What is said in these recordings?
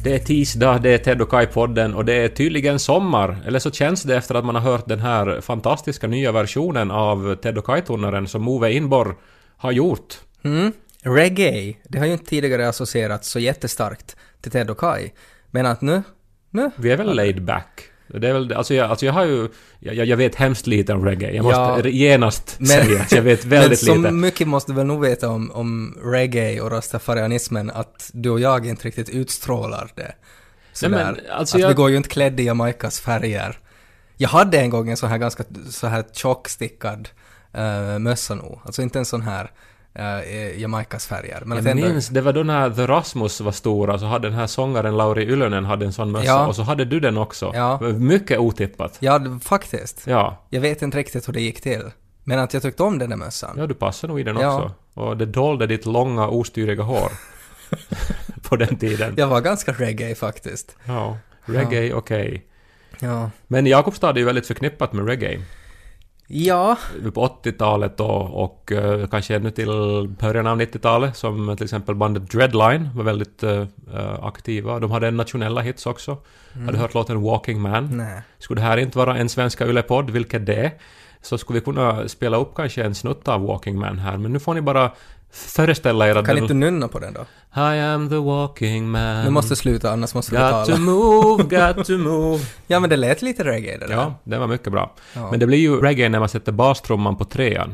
Det är tisdag, det är Ted och Kai-podden och det är tydligen sommar. Eller så känns det efter att man har hört den här fantastiska nya versionen av Ted och Kai-tunnaren som Ove Inborg har gjort. Reggae, det har ju inte tidigare associerats så jättestarkt till Ted och Kai. Men att nu... Vi är väl laid back. Det är väl, jag har ju... Jag vet hemskt lite om reggae. Jag måste genast säga att jag vet väldigt lite. Men så mycket måste väl nog veta om reggae och rastafarianismen att du och jag inte riktigt utstrålar det. Vi går ju inte klädd i Jamaicas färger. Jag hade en gång en sån här ganska så här tjockstickad mössa nog. Alltså inte en sån här Jamaicas färger. Men jag minns, det var då när The Rasmus var stora så hade den här sångaren Lauri Ylönen hade en sån mössa och så hade du den också. Ja. Mycket otippat. Ja, faktiskt. Ja. Jag vet inte riktigt hur det gick till. Men att jag tyckte om den där mössan. Ja, du passar nog i den också. Och det dolde ditt långa, ostyriga hår på den tiden. Jag var ganska reggae faktiskt. Ja, reggae, okej. Ja. Men Jakobstad är ju väldigt förknippat med reggae. Ja. På 80-talet då, och kanske ännu till början av 90-talet som till exempel bandet Dreadline var väldigt aktiva. De hade nationella hits också. Hade hört låten Walking Man. Nej. Skulle det här inte vara en svenska Yle-podd, vilket det är, så skulle vi kunna spela upp kanske en snutt av Walking Man här. Men nu får ni bara föreställa er att kan inte nynna på den då? I am the walking man. Nu måste sluta, annars måste vi betala. Got to move. Ja, men det lät lite reggae det där. Ja, det var mycket bra. Ja. Men det blir ju reggae när man sätter bastrumman på trean.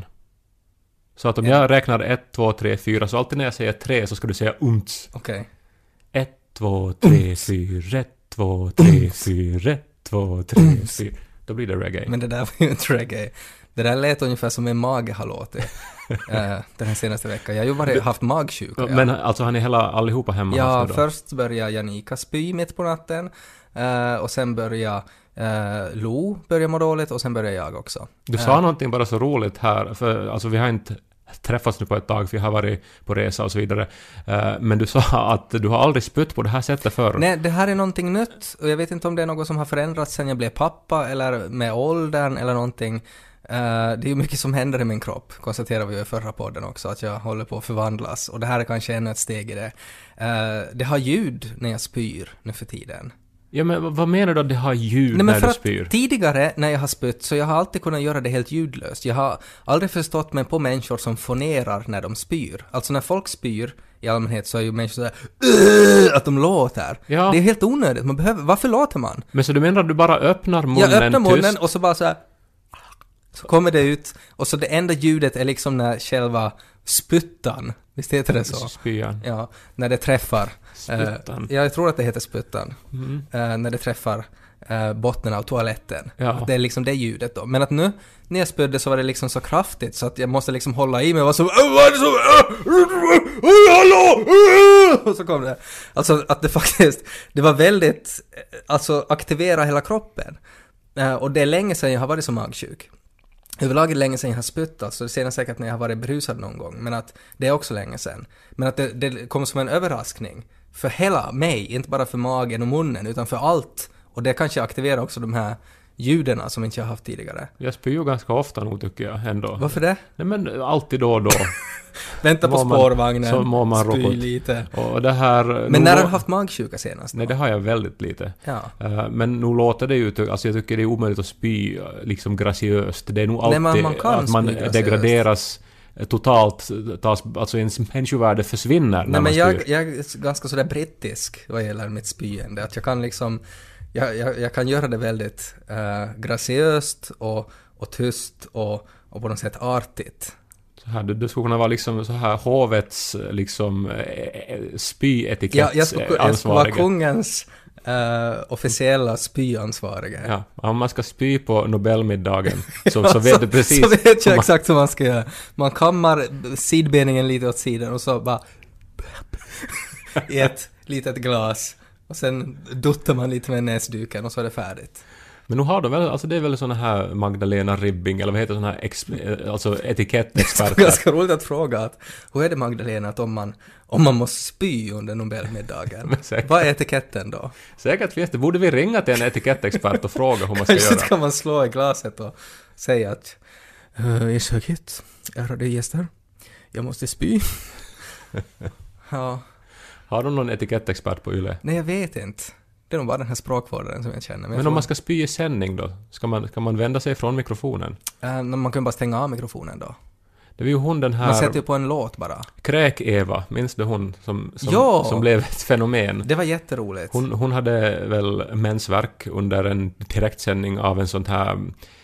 Så att om jag räknar 1, 2, 3, 4, så alltid när jag säger 3 så ska du säga unts. Okej. 1, 2, 3, 4, 1, 2, 3, 4, 1, 2, 3, 4. Då blir det reggae. Men det där var ju inte reggae. Det där lät ungefär som en mage har låtit den här senaste veckan. Jag har ju haft magsjuka. Ja. Men alltså har ni allihopa hemma? Ja, först började Janika spy mitt på natten. Och sen började Lo må dåligt och sen började jag också. Du sa någonting bara så roligt här. För alltså vi har inte träffats nu på ett tag för jag har varit på resa och så vidare. Men du sa att du har aldrig spytt på det här sättet förr. Nej, det här är någonting nytt. Och jag vet inte om det är något som har förändrats sen jag blev pappa eller med åldern eller någonting. Det är ju mycket som händer i min kropp, konstaterar vi i förra podden också, att jag håller på att förvandlas. Och det här är kanske ännu ett steg i det. Det har ljud när jag spyr nu för tiden. Ja, men vad menar du att det har ljud när du spyr? Tidigare när jag har spytt så jag har alltid kunnat göra det helt ljudlöst. Jag har aldrig förstått mig på människor som fonerar när de spyr. Alltså när folk spyr i allmänhet så är ju människor sådär att de låter. Ja. Det är helt onödigt. Varför låter man? Men så du menar att du bara öppnar munnen? Jag öppnar munnen tyst. Och så bara så här, så kommer det ut och så det enda ljudet är liksom när själva spyttan, visst heter det så? Spyan. Ja, när det träffar. Spyttan. Jag tror att det heter spyttan. När det träffar botten av toaletten. Ja. Det är liksom det ljudet då. Men att nu när jag spydde så var det liksom så kraftigt så att jag måste liksom hålla i mig och vara så vad är det så hallå! Och så kom det. Alltså att det faktiskt det var väldigt alltså aktivera hela kroppen. Och det är länge sedan jag har varit så magsjuk. Överlag är det länge sedan jag har spytt, alltså det senast säkert när jag har varit brusad någon gång, men att det är också länge sedan. Men att det kom som en överraskning för hela mig, inte bara för magen och munnen utan för allt. Och det kanske aktiverar också de här ljuden som inte jag har haft tidigare. Jag spyr ju ganska ofta nog tycker jag ändå. Varför det? Nej men alltid då och då. Vänta på spårvagnen, så må man spy ropot. lite. Och det här, men när har du haft magsjuka senast då? Nej, det har jag väldigt lite. Ja. Men nu låter det ju, alltså jag tycker det är omöjligt att spy liksom graciöst. Det är nog alltid att man degraderas totalt, alltså ens människovärde försvinner när man spyr. Jag är ganska sådär brittisk vad gäller mitt spyende. Att jag kan liksom, jag kan göra det väldigt graciöst och tyst och på något sätt artigt. Så här, du skulle kunna vara liksom så här hovets liksom spyetikett jag skulle vara kungens officiella spyansvariga. Ja, om man ska spy på Nobelmiddagen så vet du precis. Så vet jag exakt hur man ska göra. Man kammar sidbeningen lite åt sidan och så bara i ett litet glas och sen duttar man lite med näsduken och så är det färdigt. Men nu har de väl, alltså det är väl såna här Magdalena Ribbing eller vad heter såna här alltså etikettexperter. Det är ganska roligt att fråga att hur är det Magdalena att om man måste spy under Nobelmiddagen? Vad är etiketten då? Säkert finns det. Borde vi ringa till en etikettexpert och fråga hur man ska göra? Kanske kan man slå i glaset och säga att Ers höghet, ärade gäster, jag måste spy. Ja. Har de någon etikettexpert på Yle? Nej, jag vet inte. Det är nog bara den här språkvårdaren som jag känner. Men om man ska spy i sändning då? Ska man vända sig från mikrofonen? Man kan bara stänga av mikrofonen då. Det var ju hon den här... Man sätter ju på en låt bara. Kräk-Eva, minns du hon som Ja! blev ett fenomen? Det var jätteroligt. Hon hade väl mensvärk under en direktsändning av ett sånt här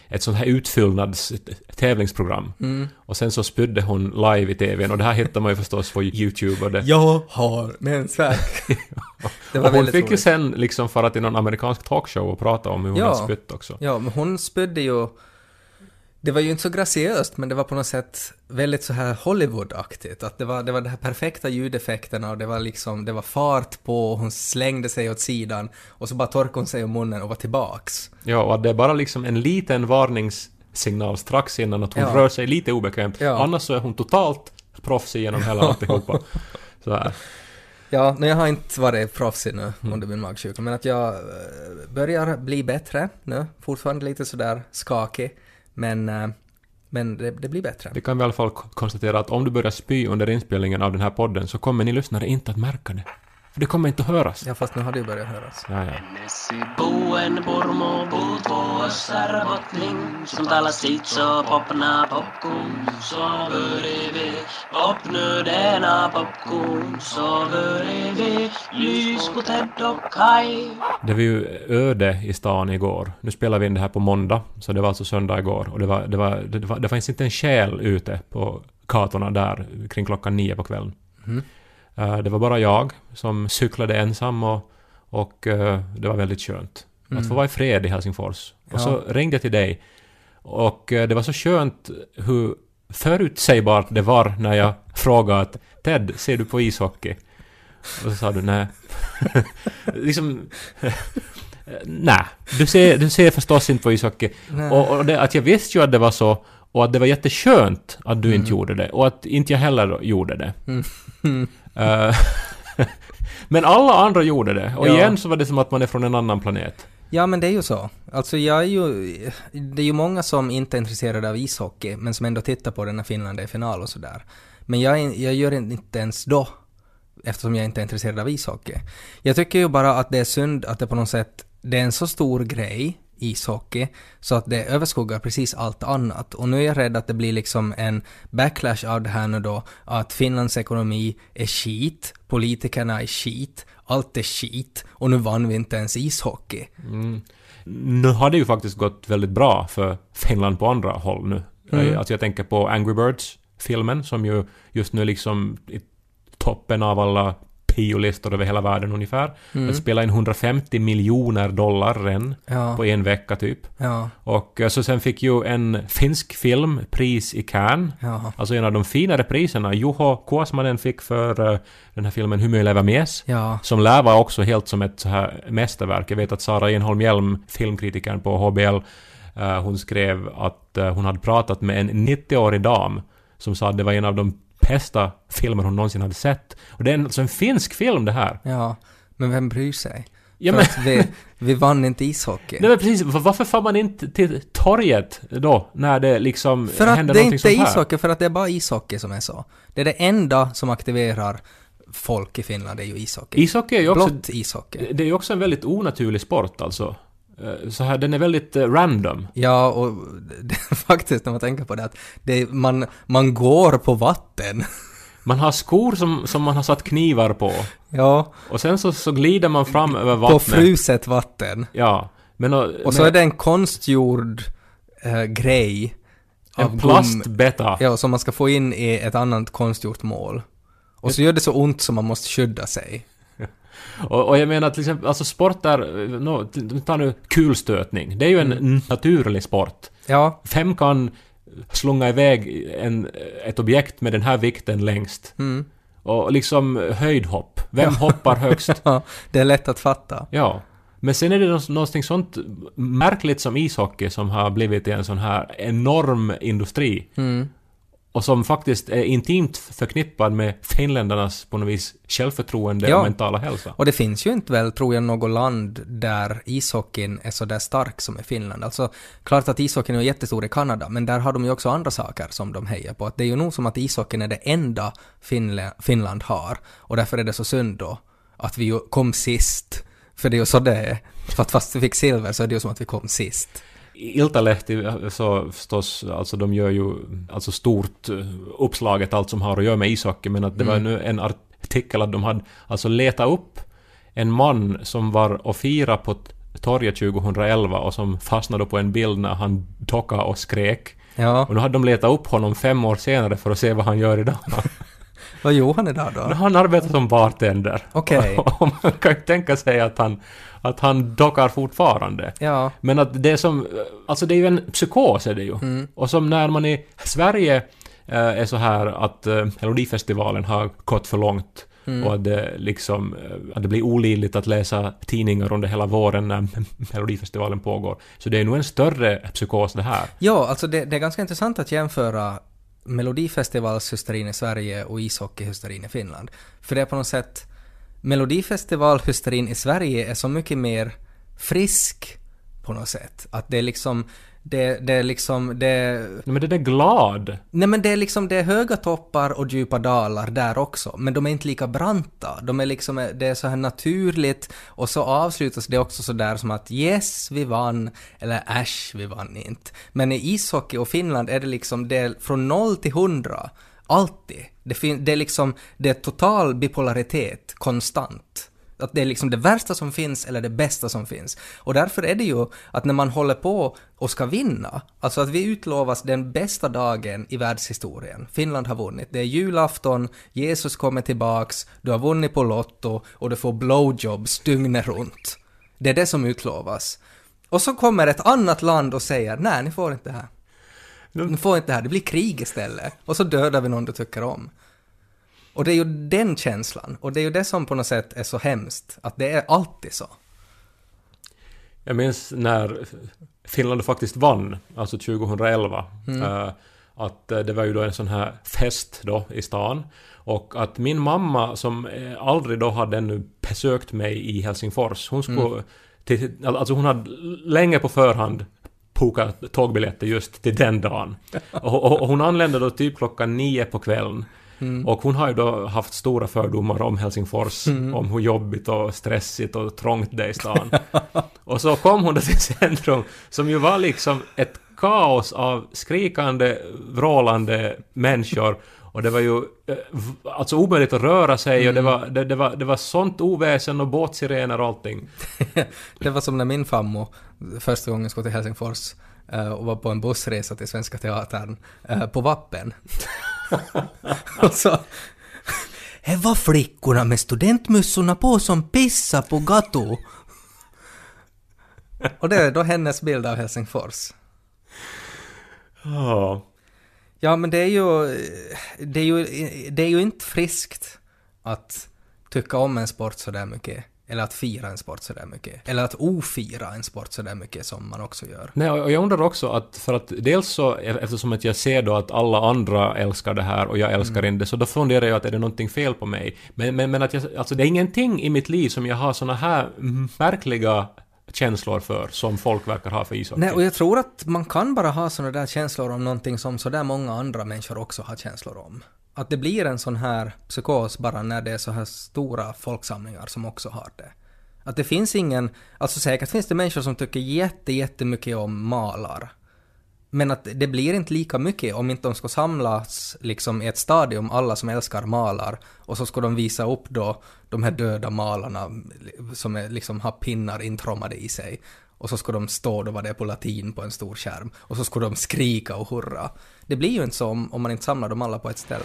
utfyllnads tävlingsprogram. Och sen så spydde hon live i tvn och det här hittar man ju förstås på YouTube och det. Jag har mensvärk. Det var och hon väldigt fick roligt. ju sen liksom fara till någon amerikansk talkshow och prata om hur hon hade spytt också. Ja, men hon spydde ju... Det var ju inte så graciöst, men det var på något sätt väldigt så här Hollywood-aktigt. Att det var det här perfekta ljudeffekterna och det var fart på, hon slängde sig åt sidan och så bara torkade hon sig om munnen och var tillbaks. Ja, och det är bara liksom en liten varningssignal strax innan att hon rör sig lite obekvämt. Ja. Annars så är hon totalt proffsig genom hela alltihopa. Så här. Ja, men jag har inte varit proffsig nu under min magsjuka, men att jag börjar bli bättre nu. Fortfarande lite sådär skakig. Men det blir bättre. Det kan vi i alla fall konstatera att om du börjar spy under inspelningen av den här podden så kommer ni lyssnare inte att märka det. För det kommer inte att höras. Ja, fast nu har det ju börjat höras. Ja. Buen pormo puuttuu sarvotning, som talar sitt så popna popcorn, så börjar popnödena popcorn, så börjar lys på Ted och Kai. Det var ju öde i stan igår. Nu spelar vi in det här på måndag, så det var alltså söndag igår. Och det fanns inte en själ ute på gatorna där kring klockan 9 på kvällen. Det var bara jag som cyklade ensam och det var väldigt skönt. Att få vara i fred i Helsingfors. Och så ringde jag till dig. Och det var så skönt hur förutsägbart det var när jag frågade att Ted, ser du på ishockey? Och så sa du nej. Liksom... nej, du ser förstås inte på ishockey. Och det, att jag visste ju att det var så. Och att det var jätteskönt att du inte gjorde det. Och att inte jag heller gjorde det. Men alla andra gjorde det. Och igen så var det som att man är från en annan planet. Ja, men det är ju så. Alltså det är ju många som inte är intresserade av ishockey, men som ändå tittar på den när Finland är i final och sådär. Men jag gör det inte ens då, eftersom jag inte är intresserad av ishockey. Jag tycker ju bara att det är synd att det på något sätt, det är en så stor grej, ishockey, så att det överskuggar precis allt annat. Och nu är jag rädd att det blir liksom en backlash av det här nu då, att Finlands ekonomi är skit, politikerna är skit, allt är skit, och nu vann vi inte ens ishockey. Nu har det ju faktiskt gått väldigt bra för Finland på andra håll nu. Alltså jag tänker på Angry Birds-filmen som ju just nu liksom i toppen av alla pio-listor över hela världen ungefär. Att spela in $150 miljoner på en vecka typ. Ja. Och så sen fick ju en finsk film pris i Cannes. Ja. Alltså en av de finare priserna. Juho Kuosmanen fick för den här filmen Hymyiilevä mies. Ja. Som lär vara också helt som ett så här mästerverk. Jag vet att Sara Enholm-Hjelm, filmkritikern på HBL, hon skrev att hon hade pratat med en 90-årig dam som sa att det var en av de bästa filmer hon någonsin hade sett. Och det är alltså en finsk film det här. Ja, men vem bryr sig? Ja, för men... att vi vann inte ishockey. Nej men precis, varför får man inte till torget då när det liksom för att händer det är någonting inte sånt här? ishockey, för att det är bara ishockey som är så. Det är det enda som aktiverar folk i Finland, det är ju ishockey. Ishockey är ju också... Blott ishockey. Det är ju också en väldigt onaturlig sport alltså. Så här, den är väldigt random. Ja, och det, faktiskt när man tänker på det att man går på vatten. Man har skor som man har satt knivar på. Ja. Och sen så glider man fram över vattnet. På fruset vatten. Ja. Och så är det en konstgjord grej. En plastbeta. Ja, som man ska få in i ett annat konstgjort mål. Och så gör det så ont som man måste skydda sig. Och jag menar till exempel, alltså sport där, ta nu kulstötning. Det är ju en naturlig sport. Ja. 5 kan slunga iväg ett objekt med den här vikten längst. Och liksom höjdhopp. Vem hoppar högst? Ja, det är lätt att fatta. Ja. Men sen är det någonting sånt märkligt som ishockey som har blivit en sån här enorm industri. och som faktiskt är intimt förknippad med finländarnas på något vis självförtroende och mentala hälsa. Och det finns ju inte väl, tror jag, något land där ishockeyn är så där stark som i Finland. Alltså, klart att ishockeyn är jättestor i Kanada, men där har de ju också andra saker som de hejar på. Att det är ju nog som att ishockeyn är det enda Finland har, och därför är det så synd då att vi kom sist. För det är ju så det är. För att fast vi fick silver så är det ju som att vi kom sist. Iltalehti så förstås, alltså de gör ju alltså stort uppslaget allt som har att göra med ishockey, men att det var nu en artikel att de hade alltså letat upp en man som var och fira på torget 2011 och som fastnade på en bild när han dockade och skrek. Ja. Och nu hade de letat upp honom 5 år senare för att se vad han gör idag. Vad gjorde han idag då? Han arbetar som bartender. Okej. Och man kan ju tänka sig att han dockar fortfarande. Ja. Men att det är som, alltså det är ju en psykos är det ju. Och som när man i Sverige är så här att Melodifestivalen har gått för långt och att det liksom att det blir olidligt att läsa tidningar under hela våren när Melodifestivalen pågår. Så det är nog en större psykos det här. Ja, alltså det är ganska intressant att jämföra Melodifestivalshysterin i Sverige och ishockeyhysterin i Finland. För det är på något sätt, Melodifestivalhysterin i Sverige är så mycket mer frisk på något sätt. Att det är liksom det är liksom det... Men det är glad. Nej, men det är liksom det är höga toppar och djupa dalar där också, men de är inte lika branta. De är liksom, det är så här naturligt, och så avslutas det också så där som att yes, vi vann, eller äsch, vi vann inte. Men i ishockey och Finland är det liksom det från 0 till 100 alltid. Det är liksom det är total bipolaritet konstant. Att det är liksom det värsta som finns eller det bästa som finns. Och därför är det ju att när man håller på och ska vinna, alltså att vi utlovas den bästa dagen i världshistorien. Finland har vunnit. Det är julafton, Jesus kommer tillbaks, du har vunnit på Lotto och du får blowjobs dygnet runt. Det är det som utlovas. Och så kommer ett annat land och säger, nej, ni får inte det här. Ni får inte det här, det blir krig istället. Och så dödar vi någon du tycker om. Och det är ju den känslan. Och det är ju det som på något sätt är så hemskt. Att det är alltid så. Jag minns när Finland faktiskt vann, alltså 2011. Att det var ju då en sån här fest då i stan. Och att min mamma, som aldrig då hade ännu besökt mig i Helsingfors. Hon skulle alltså hon hade länge på förhand bokat tågbiljetter just till den dagen. Och hon anlände då typ 9:00 på kvällen. Och hon har ju då haft stora fördomar om Helsingfors, om hur jobbigt och stressigt och trångt det är i stan. Och så kom hon då till centrum, som ju var liksom ett kaos av skrikande, vrålande människor. Och det var ju alltså omöjligt att röra sig, och det var sånt oväsen och båtsirener och allting. Det var som när min fammo första gången skulle till Helsingfors och var på en bussresa till Svenska Teatern på Vappen. Och så det var flickorna med studentmössorna på som pissa på gato. Och det är då hennes bild av Helsingfors. Ja, men det är ju inte friskt att tycka om en sport så där mycket. Eller att fira en sport så där mycket. Eller att ofira en sport så där mycket som man också gör. Nej, och jag undrar också att, för att dels så, eftersom att jag ser då att alla andra älskar det här och jag älskar inte, så då funderar jag att är det någonting fel på mig. Men att alltså det är ingenting i mitt liv som jag har såna här märkliga känslor för som folk verkar ha för ishockey. Nej, och jag tror att man kan bara ha såna där känslor om någonting som så där många andra människor också har känslor om. Att det blir en sån här psykos bara när det är så här stora folksamlingar som också har det. Att det finns ingen, alltså säkert finns det människor som tycker jättemycket om malar. Men att det blir inte lika mycket om inte de ska samlas liksom i ett stadium, alla som älskar malar, och så ska de visa upp då de här döda malarna som är, liksom har pinnar intrommade i sig. Och så ska de stå då vad det är på latin på en stor skärm. Och så ska de skrika och hurra. Det blir ju inte så om man inte samlar dem alla på ett ställe.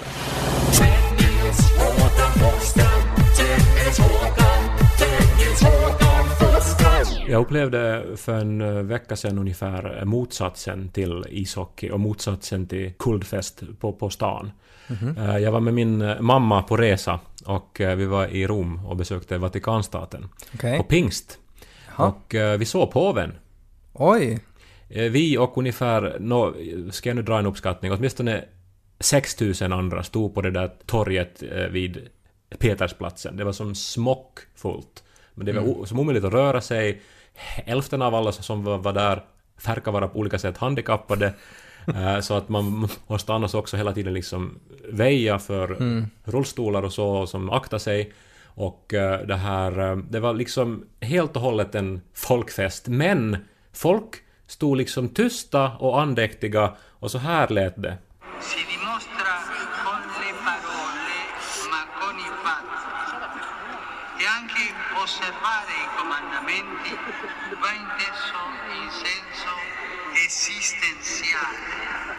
Jag upplevde för en vecka sedan ungefär motsatsen till ishockey och motsatsen till kuldfest på stan. Jag var med min mamma på resa och vi var i Rom och besökte Vatikanstaten på pingst. Och vi såg påven. Oj! Vi och ungefär, ska jag nu dra en uppskattning, åtminstone 6000 andra stod på det där torget vid Petersplatsen. Det var som smockfullt. Men det var som omöjligt att röra sig. Hälften av alla som var där verkar vara på olika sätt handikappade. Så att man måste annars också hela tiden liksom väja för rullstolar och så som aktar sig. Och det var liksom helt och hållet en folkfest. Men folk stod liksom tysta och andäktiga och så här lät det. Si dimostra con le parole ma con i fatti. E anche osservare i comandamenti va inteso in senso esistenziale.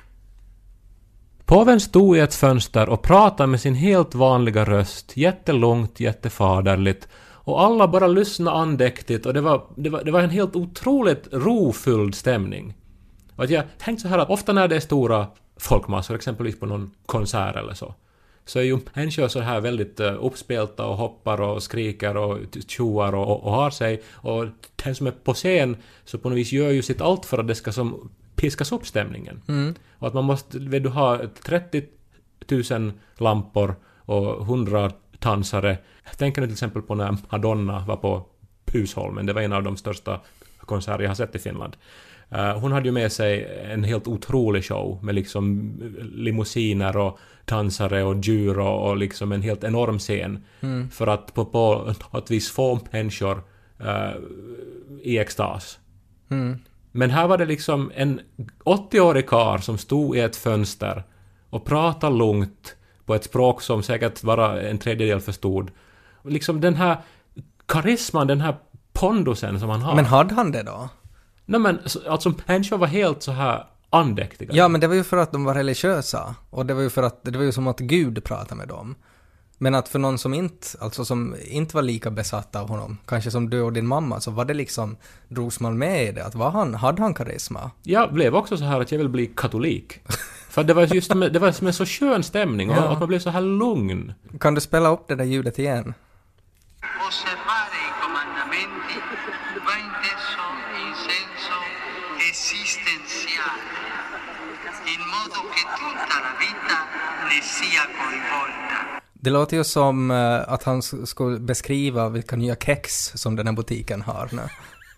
Påven stod i ett fönster och pratade med sin helt vanliga röst, jättelångt, jättefaderligt, och alla bara lyssnade andäktigt, och det var en helt otroligt rofylld stämning. Och jag tänkte så här att ofta när det är stora folkmassor, exempelvis på någon konsert eller så är ju människor så här väldigt uppspelta och hoppar och skriker och tjoar och har sig, och den som är på scen så på något vis gör ju sitt allt för att det ska som piskas upp stämningen. Och att man måste ha 30 000 lampor och 100 dansare. Jag tänker nu till exempel på när Madonna var på Husholmen. Det var en av de största konserter jag har sett i Finland. Hon hade ju med sig en helt otrolig show med liksom limousiner och dansare och djur och liksom en helt enorm scen för att på ett vis få människor i extas. Men här var det liksom en 80-årig karl som stod i ett fönster och pratade lugnt på ett språk som säkert bara en tredjedel förstod. Och liksom den här karisman, den här pondusen som han har. Men hade han det då? Nej, men alltså människor var helt så här andäktiga. Ja, men det var ju för att de var religiösa. Och det var ju för att det var ju som att Gud pratade med dem. Men att för någon som inte var lika besatt av honom, kanske som du och din mamma, så var det liksom, drogs man med i det? Att hade han karisma? Jag blev också så här att jag vill bli katolik. För det var just det var som en så skön stämning, och att man blev så här lugn. Kan du spela upp det där ljudet igen? Osservare i comandamenti va inteso in senso esistenziale, in modo che tutta la vita ne sia coinvolta. Det låter ju som att han skulle beskriva vilka nya kex som den här butiken har nu.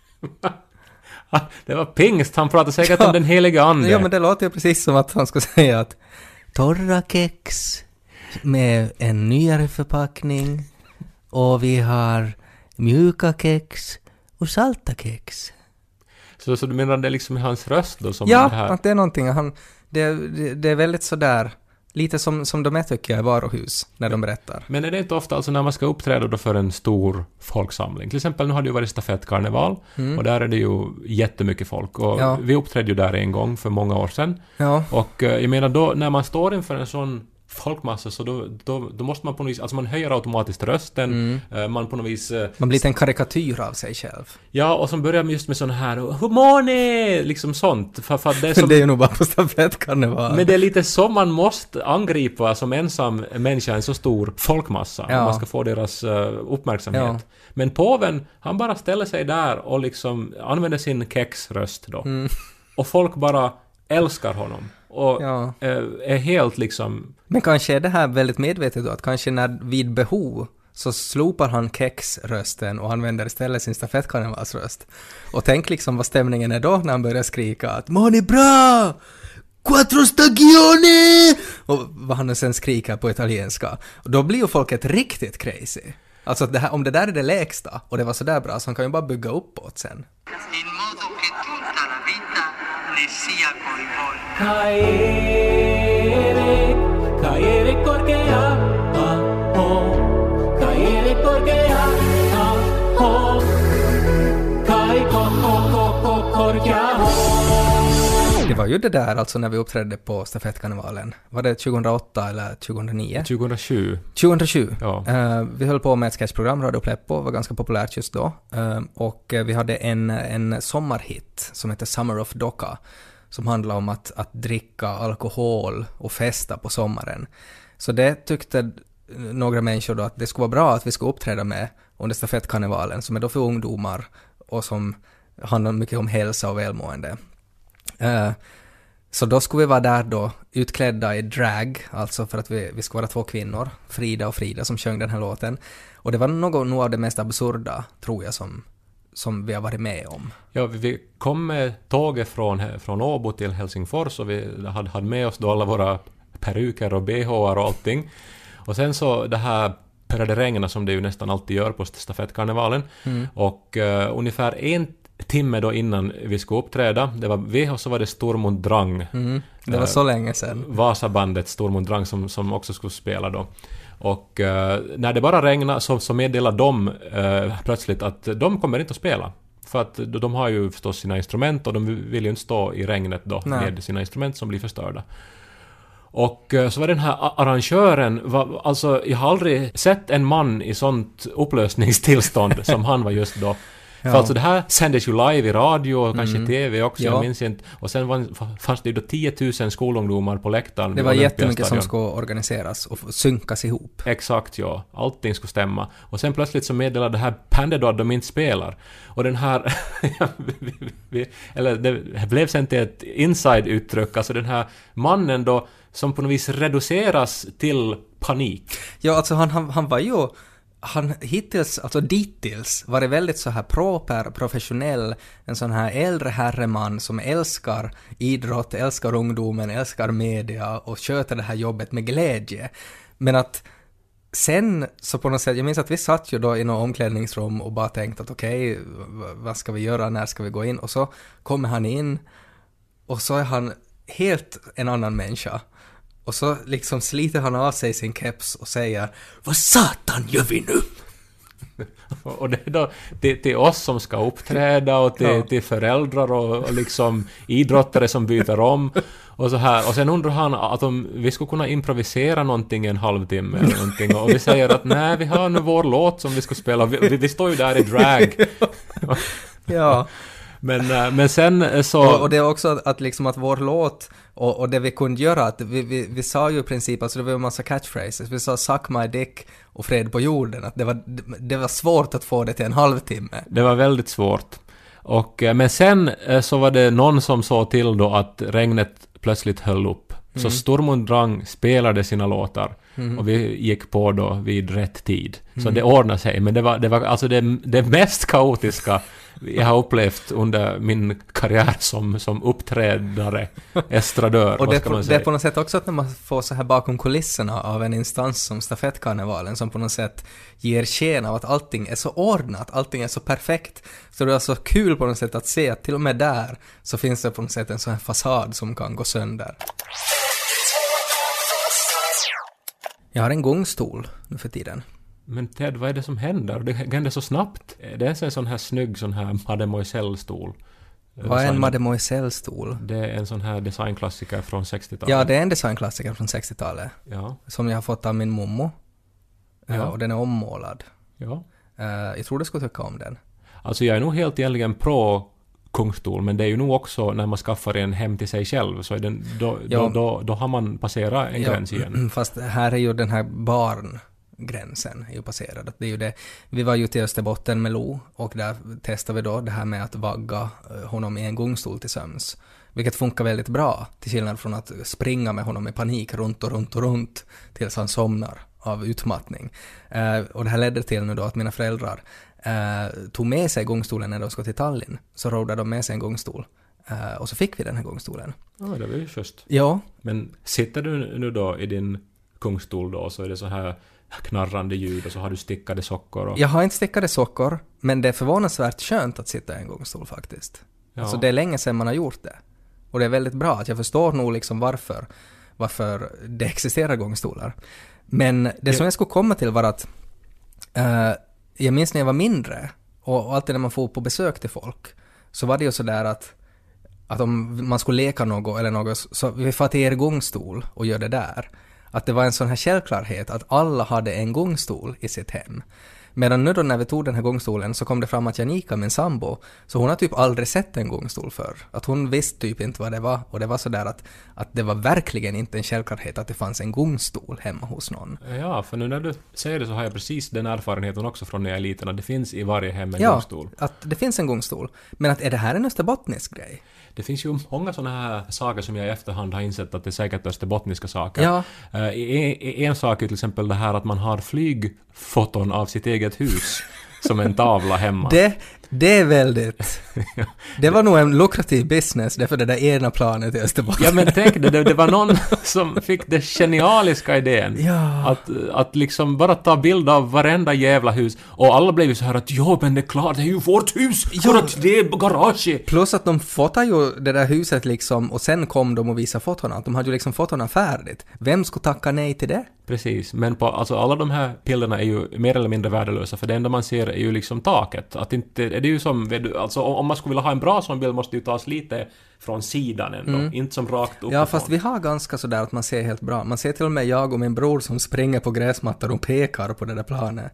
Det var pingst, han pratade säkert om den heliga ande. Ja, men det låter ju precis som att han skulle säga att torra kex med en nyare förpackning, och vi har mjuka kex och salta kex. Så du menar det är liksom hans röst då som ja, det här? Ja, att det är någonting. Det är väldigt sådär, lite som de är, tycker jag, i varuhus när de berättar. Men är det inte ofta alltså när man ska uppträda då för en stor folksamling? Till exempel nu har det ju varit stafettkarneval och där är det ju jättemycket folk, och vi uppträdde ju där en gång för många år sedan. Ja. Och jag menar då när man står inför en sån folkmassa, så då måste man på något vis, alltså man höjer automatiskt rösten, man på något vis man blir en karikatyr av sig själv. Ja, och som börjar just med sån här hur mår ni? Liksom sånt, för det är som, det är ju nog bara på stafettkarneval. men det är lite som man måste angripa som ensam människa en så stor folkmassa om man ska få deras uppmärksamhet. Ja. Men påven, han bara ställer sig där och liksom använder sin kexröst då. Och folk bara älskar honom. Och är helt liksom... Men kanske är det här väldigt medvetet då, att kanske när vid behov så slopar han kexrösten och använder istället sin stafettkarnevalsröst. Och tänk liksom vad stämningen är då när han börjar skrika att "Må ni bra! Quattro stagioni!" och vad han sen skriker på italienska. Och då blir ju folket riktigt crazy. Alltså att om det där är det lägsta och det var så där bra, så han kan ju bara bygga uppåt sen. In modo che tutta la vita ne sia coinvolta. Caere corgea, caere corgea, corgea. Det var ju det där alltså när vi uppträdde på stafettkarnevalen. Var det 2008 eller 2009? 2007. 2007. Ja. Vi höll på med ett sketchprogram, Radio Pleppo, var ganska populärt just då. Och vi hade en sommarhit som heter Summer of Doka, som handlar om att dricka alkohol och festa på sommaren. Så det tyckte några människor då att det skulle vara bra att vi skulle uppträda med under stafettkarnevalen, som är då för ungdomar och som handlar mycket om hälsa och välmående. Så då skulle vi vara där då utklädda i drag, alltså för att vi skulle vara 2 kvinnor, Frida och Frida, som sjöng den här låten. Och det var nog av det mest absurda, tror jag, som vi har varit med om. Ja, vi kom med tåget från Åbo till Helsingfors och vi hade med oss då alla våra peruker och BH:ar och allting. Och sen så det här började regna, som det ju nästan alltid gör på stafettkarnevalen. Och ungefär 1 timme då innan vi skulle uppträda, det var VH, så var det Sturm und Drang. Det var så länge sedan. Vasabandet Sturm und Drang som också skulle spela då. Och när det bara regnade så meddelade de plötsligt att de kommer inte att spela. För att de har ju förstås sina instrument och de vill ju inte stå i regnet då med sina instrument som blir förstörda. Och så var den här arrangören, alltså jag har aldrig sett en man i sånt upplösningstillstånd som han var just då. Ja. För alltså det här sändes ju live i radio och kanske tv också, jag minns inte. Och sen fanns det ju då 10 000 skolungdomar på läktaren. Det var jättemycket som skulle organiseras och synkas ihop. Exakt, ja. Allting skulle stämma. Och sen plötsligt så meddelade det här bandet då att de inte spelar. Och den här... eller det blev sen till ett inside-uttryck. Alltså den här mannen då som på något vis reduceras till panik. Ja, alltså han var ju... Han dittills var det väldigt så här professionell, en sån här äldre herreman som älskar idrott, älskar ungdomen, älskar media och sköter det här jobbet med glädje. Men att sen så på något sätt, jag minns att vi satt ju då i något omklädningsrum och bara tänkte att okej, vad ska vi göra, när ska vi gå in? Och så kommer han in och så är han helt en annan människa. Och så liksom sliter han av sig sin keps och säger: vad satan gör vi nu? Och det är då till oss som ska uppträda och till föräldrar och liksom idrottare som byter om och så här. Och sen undrar han att om vi skulle kunna improvisera någonting en halvtimme eller någonting. Och vi säger att nej, vi har nu vår låt som vi ska spela. Vi står ju där i drag. Ja. Men sen så... Och det är också att liksom att vår låt och det vi kunde göra, att vi sa ju i princip, alltså det var en massa catchphrases, vi sa suck my dick och fred på jorden, att det var svårt att få det till en halvtimme. Det var väldigt svårt. Men sen så var det någon som sa till då att regnet plötsligt höll upp. Så Sturm und Drang spelade sina låtar och vi gick på då vid rätt tid. Så det ordnade sig, men det var alltså det mest kaotiska jag har upplevt under min karriär som uppträdare, estradör, och vad ska man säga. Det är på något sätt också att när man får så här bakom kulisserna av en instans som stafettkarnevalen som på något sätt ger sken av att allting är så ordnat, allting är så perfekt. Så det är så kul på något sätt att se att till och med där så finns det på något sätt en sån här fasad som kan gå sönder. Jag har en gångstol nu för tiden. Men Ted, vad är det som händer? Det händer så snabbt. Det är en sån här snygg sån här Mademoiselle-stol. Vad är en Mademoiselle-stol? Det är en sån här designklassiker från 60-talet. Ja, det är en designklassiker från 60-talet. Ja. Som jag har fått av min mommo. Ja. Och den är ommålad. Ja. Jag tror du skulle tycka om den. Alltså jag är nog helt egentligen pro kungstol, men det är ju nog också när man skaffar en hem till sig själv, så är den, då har man passerat en gräns igen. Fast här är ju den här barngränsen är ju passerad. Det är ju det. Vi var ju till Österbotten med Lo och där testade vi då det här med att vagga honom i en gångstol till sömns. Vilket funkar väldigt bra, till skillnad från att springa med honom i panik runt tills han somnar av utmattning. Och det här ledde till nu då att mina föräldrar tog med sig gångstolen när de ska till Tallinn. Så rådde de med sig en gångstol. Och så fick vi den här gångstolen. Ja, det var ju först. Ja. Men sitter du nu då i din kungstol då, så är det så här knarrande ljud och så har du stickade sockor och... Jag har inte stickade sockor, men det är förvånansvärt skönt att sitta i en gångstol faktiskt. Ja. Alltså det är länge sedan man har gjort det. Och det är väldigt bra att jag förstår nog liksom varför det existerar gångstolar. Men det som jag skulle komma till var att jag minns när jag var mindre och alltid när man får på besök till folk så var det ju sådär att om man skulle leka något eller något så vi får till er gångstol och gör det där. Att det var en sån här självklarhet att alla hade en gångstol i sitt hem. Medan nu då när vi tog den här gångstolen så kom det fram att Janika, min sambo, så hon har typ aldrig sett en gångstol förr. Att hon visste typ inte vad det var. Och det var sådär att det var verkligen inte en självklarhet att det fanns en gångstol hemma hos någon. Ja, för nu när du säger det så har jag precis den erfarenheten också från när jag är liten, att det finns i varje hem en gångstol. Ja, att det finns en gångstol. Men att är det här en österbottnisk grej? Det finns ju många sådana här saker som jag i efterhand har insett att det är säkert österbottniska saker. Ja. En sak är till exempel det här att man har flygfoton av sitt eget hus som en tavla hemma. Det är väldigt... Det var nog en lukrativ business, därför det där ena planet i Österbotten. Ja, men tänk det var någon som fick det genialiska idén. Ja. Att liksom bara ta bild av varenda jävla hus. Och alla blev ju så här att ja, men det är klart, det är ju vårt hus! För att det är garage! Plus att de fotar ju det där huset liksom, och sen kom de och visade fotona. De hade ju liksom fotona färdigt. Vem skulle tacka nej till det? Precis, men alltså alla de här bilderna är ju mer eller mindre värdelösa, för det enda man ser är ju liksom taket. Att inte, det är ju som, alltså om man skulle vilja ha en bra sån bild måste det ju tas lite från sidan ändå, inte som rakt uppifrån. Ja, fast vi har ganska sådär att man ser helt bra. Man ser till och med jag och min bror som springer på gräsmattor och pekar på det där planet.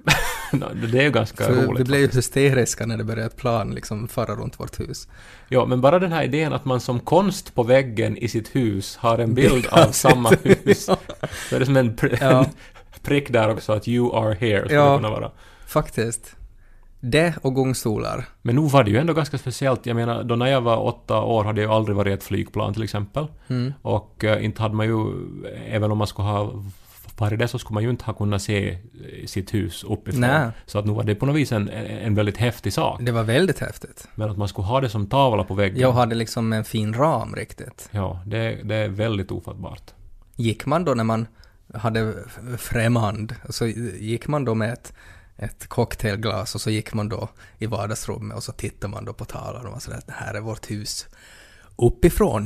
Det är ju ganska så roligt. Vi blev ju hysteriska när det började ett plan liksom fara runt vårt hus. Ja, men bara den här idén att man som konst på väggen i sitt hus har en bild av samma hus. Så är det som en prick där också att you are here skulle det kunna vara. Faktiskt. Det och gångstolar. Men nu var det ju ändå ganska speciellt. Jag menar, då när jag var 8 år hade jag ju aldrig varit ett flygplan till exempel. Och inte hade man ju, även om man skulle ha varit det så skulle man ju inte ha kunnat se sitt hus uppifrån. Nej. Så att nu var det på något vis en väldigt häftig sak. Det var väldigt häftigt. Men att man skulle ha det som tavla på väggen. Jag hade liksom en fin ram riktigt. Ja, det är väldigt ofattbart. Gick man då när man hade främmand, så gick man då med ett cocktailglas och så gick man då i vardagsrummet och så tittade man då på tavlan och var sådär att det här är vårt hus uppifrån.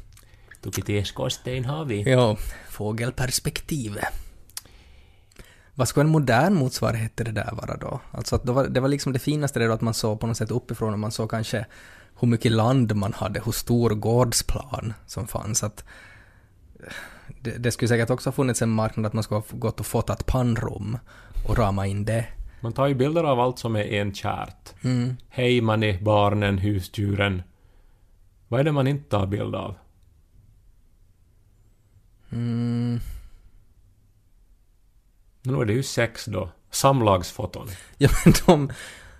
Vilket skorsten har vi? Ja, fågelperspektiv. Vad skulle en modern motsvarighet till det där vara då? Alltså att det var liksom det finaste det då att man såg på något sätt uppifrån och man såg kanske hur mycket land man hade, hur stor gårdsplan som fanns. Att det skulle säkert också ha funnits en marknad att man skulle ha gått och fått ett pannrum och rama in det. Man tar ju bilder av allt som är enkärt. Hejmani, barnen, husdjuren. Vad är det man inte tar bild av? Nu är det ju sex då. Samlagsfoton. Ja, men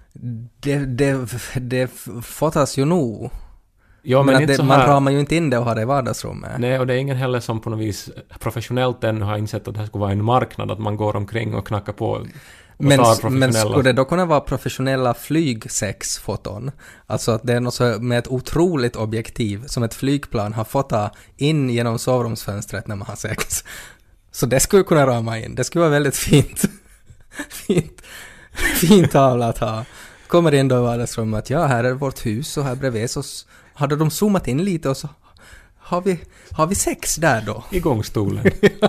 det fotas ju nog. Ja, men inte så här... Man ramar ju inte in det och har det i vardagsrummet. Nej, och det är ingen heller som på något vis professionellt ännu har insett att det här skulle vara en marknad, att man går omkring och knackar på. Men skulle det då kunna vara professionella flygsexfoton? Alltså att det är något så med ett otroligt objektiv som ett flygplan har fotat in genom sovrumsfönstret när man har sex. Så det skulle kunna rama in. Det skulle vara väldigt fint. Fint tavla att ha. Kommer in då i vardagsrummet att ja, här är vårt hus och här bredvid så hade de zoomat in lite och så har vi sex där då. I gångstolen.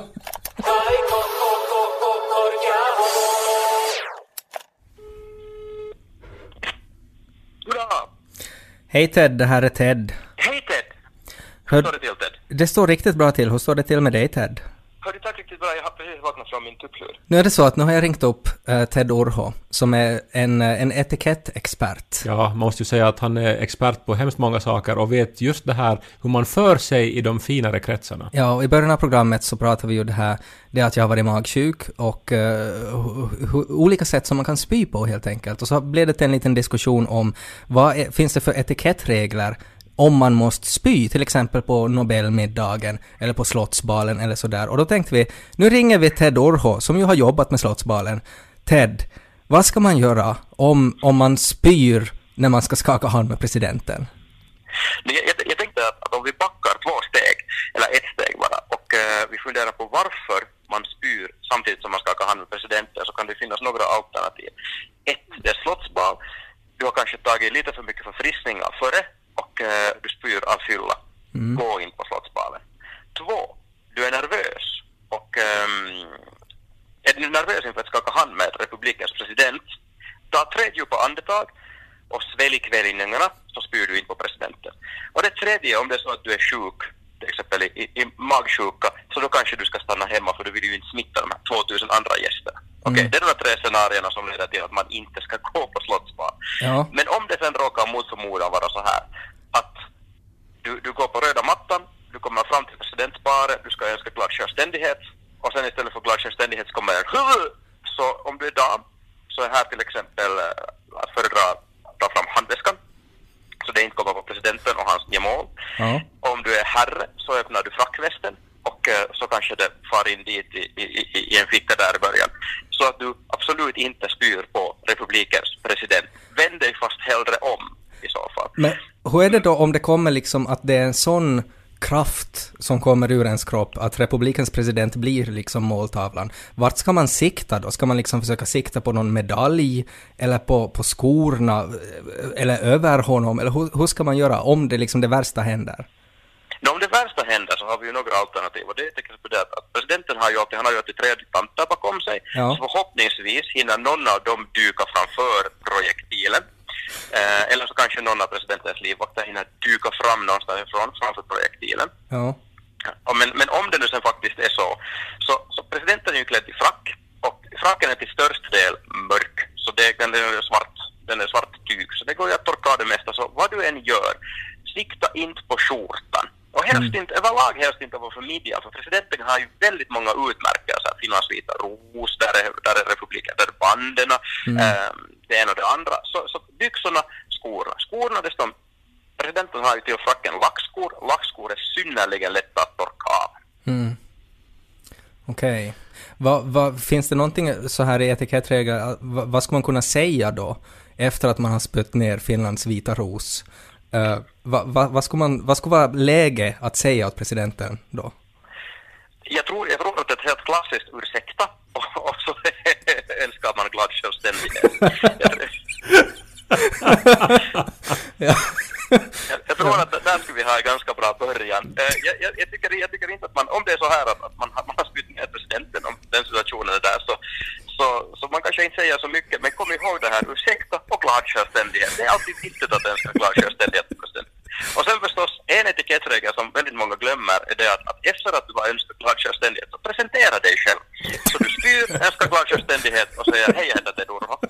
Hej Ted, det här är Ted. Hej Ted! Hur står det till Ted? Det står riktigt bra till. Hur står det till med dig Ted? Hör du, tack riktigt bra. Jag har precis vaknat från min tupplur. Nu är det så att nu har jag ringt upp Ted Urho som är en etikettexpert. Ja, man måste ju säga att han är expert på hemskt många saker och vet just det här hur man för sig i de finare kretsarna. Ja, och i början av programmet så pratar vi ju det att jag har varit magsjuk och olika sätt som man kan spy på helt enkelt. Och så blev det en liten diskussion om finns det för etikettregler om man måste spy, till exempel på Nobelmiddagen eller på Slottsbalen eller sådär. Och då tänkte vi, nu ringer vi Ted Urho som ju har jobbat med Slottsbalen. Ted, vad ska man göra om man spyr när man ska skaka hand med presidenten? Jag tänkte att om vi backar 2 steg, eller 1 steg bara, och vi funderar på varför man spyr samtidigt som man skakar hand med presidenten, så kan det finnas några alternativ. 1, det är Slottsbal. Du har kanske tagit lite för mycket förfriskningar före och du spyr av fylla. Gå in på Slottsbalen. 2, du är nervös och är du nervös inför att skaka hand med republikens president, ta 3 djupa andetag och svälj kvällningarna, så spyr du in på presidenten. Och det 3, om det är så att du är sjuk, till exempel i magsjuka så då kanske du ska stanna hemma för du vill ju inte smitta de här 2000 andra gästerna. Okej, det är de här 3 scenarierna som leder till att man inte ska gå på Slottsbanan. Ja. Men om det sen råkar mot förmodan vara så här att du går på röda mattan, du kommer fram till presidentparet, du ska önska glad självständighet och sen istället för glad självständighet så kommer så om du är dam så är här till exempel att föredra ta fram handväskan så det inte kommer på presidenten och hans gemål. Ja. Om du är herre så öppnar du frackvästen och så kanske det far in dit i en ficka där i början. Så att du absolut inte spyr på republikens president. Vänd dig fast hellre om i så fall. Men hur är det då om det kommer liksom att det är en sån kraft som kommer ur ens kropp att republikens president blir liksom måltavlan? Vart ska man sikta då? Ska man liksom försöka sikta på någon medalj eller på skorna eller över honom? Eller hur ska man göra om det liksom det värsta händer? Om det värsta händer så har vi ju några alternativ och det är till exempel det att presidenten har ju alltid 3 tanter bakom sig. Ja. Så förhoppningsvis hinner någon av dem dyka framför projektilen. Eller så kanske någon av presidentens livvakter hinner dyka fram någonstans framför projektilen. Ja. Men om det nu sen faktiskt är så presidenten är ju klädd i frack och fracken är till störst del mörk så den är svart tyg så det går ju att torka det mesta så vad du än gör sikta inte på skjortan och helst inte, överlag helst inte på för midjan för presidenten har ju väldigt många utmärkelser så här finansvita ros, där är republiken, där är banderna det ena och det andra så byxorna, skorna det står presidenten har ju till fracken lackskor är synnerligen lätta att torka av. Okej. Finns det någonting så här i etikettregler, vad ska man kunna säga då efter att man har spött ner Finlands vita ros? Vad ska vara läge att säga åt presidenten då? Jag tror att det är ett helt klassiskt ursäkta och så önskar man glad självständighet. Ja. Jag tror att där skulle vi ha en ganska bra början. Jag tycker inte att man, om det är så här att man har spytt ner presidenten om den situationen är där så man kanske inte säger så mycket, men kom ihåg det här, ursäkta och glad självständighet. Det är alltid viktigt att önska glad självständighet till presidenten. Och sen förstås, en etikettregel som väldigt många glömmer är det att efter att du har önskat glad självständighet så presentera dig själv. Så du styr, önskar glad självständighet och säger hej, jag heter Ted Urho.